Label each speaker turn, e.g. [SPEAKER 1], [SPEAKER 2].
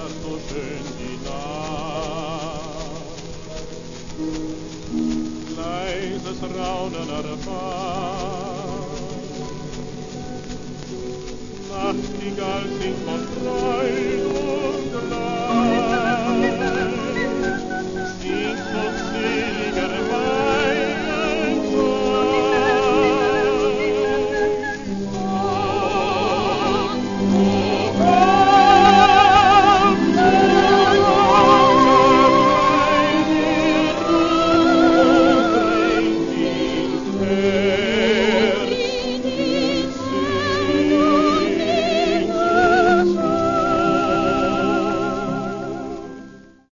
[SPEAKER 1] so schön die Nacht. Leises Raunen erfahren, Nachtigall singt von Freude,